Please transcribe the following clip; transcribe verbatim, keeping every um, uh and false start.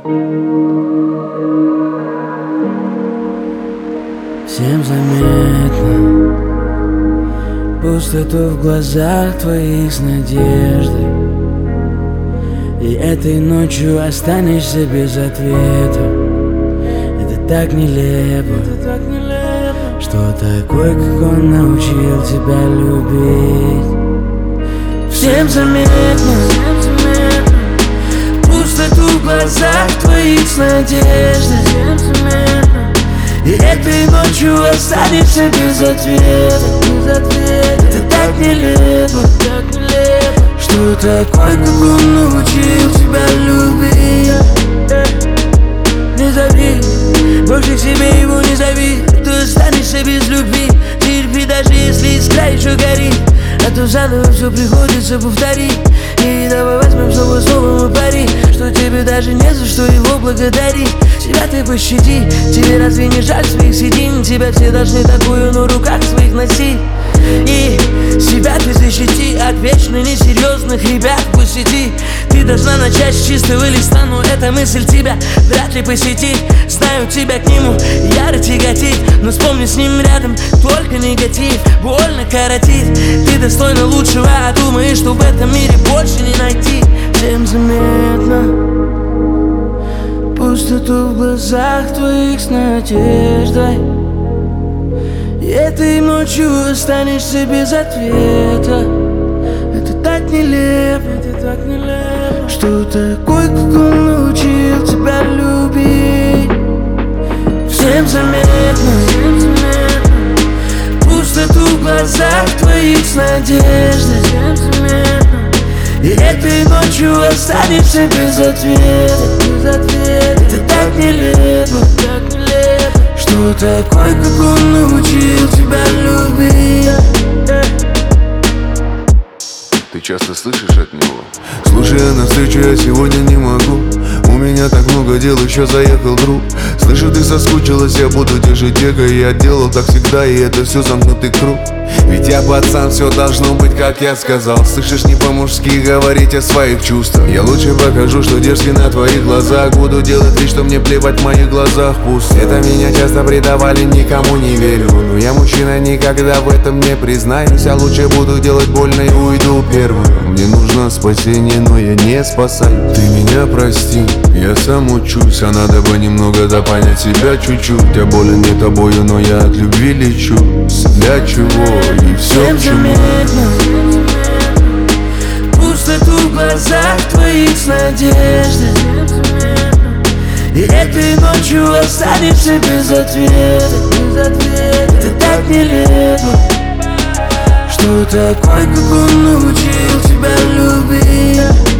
Всем заметно пустоту в глазах твоих с надеждой, и этой ночью останешься без ответа. Это так нелепо, это так нелепо, что такой, как он, научил тебя любить. Всем заметно, всем заметно пустоту в глазах твоих с надеждой, всем заметно, и этой ночью останешься без ответа, без ответа. Это так нелепо, так нелепо, что такой, как он, научил тебя любить. Не зови, больше к себе его не зови, а то останешься без любви. Терпи, даже если искра еще горит, а то заново все приходится повторить. И давай возьмем снова слово мы пари, что тебе даже не за что его благодарить. Себя ты пощади, тебе разве не жаль своих седин? Тебя все должны такую на руках своих носить. И себя ты защити от вечно несерьезных ребят в сети. Ты должна начать с чистого листа, но эта мысль тебя вряд ли посетит. Знаю, тебя к нему яро тяготит, но вспомни, с ним рядом только негатив. Больно коротит, ты достойна лучшего, а думаешь, что в этом мире больше не найти. Всем заметно пустоту в глазах твоих с надеждой, и этой ночью останешься без ответа. Это так нелепо, это так нелепо, что такой, как он, научил тебя любить. Всем заметно, всем заметно пустоту в глазах твоих с надеждой, всем заметно, и этой ночью останешься без ответа, без ответа. Это так нелепо, так нелепо, что такой, как он, научил тебя любить. Ты часто слышишь от него? Слушай, я навстречу я сегодня не могу, у меня так много дел, еще заехал друг. Слышу, ты соскучилась, я буду держать эго. Я делал так всегда, и это все замкнутый круг. Ведь я пацан, все должно быть, как я сказал. Слышишь, не по-мужски говорить о своих чувствах. Я лучше покажу, что дерзкий на твоих глазах. Буду делать вид, что мне плевать, в моих глазах пусто. Это меня часто предавали, никому не верю, но я мужчина, никогда в этом не признаюсь. А лучше буду делать больно и уйду первым. Мне нужно спасение, но я не спасаю. Ты меня прости, я сам учусь, а надо бы немного да понять себя чуть-чуть. Я болен не тобою, но я от любви лечу. Для чего и все к чему? Пустоту в глазах твоих с надеждой, и этой ночью останешься без ответа, без ответа. Это так нелепо, что такой, как он, научил тебя любить.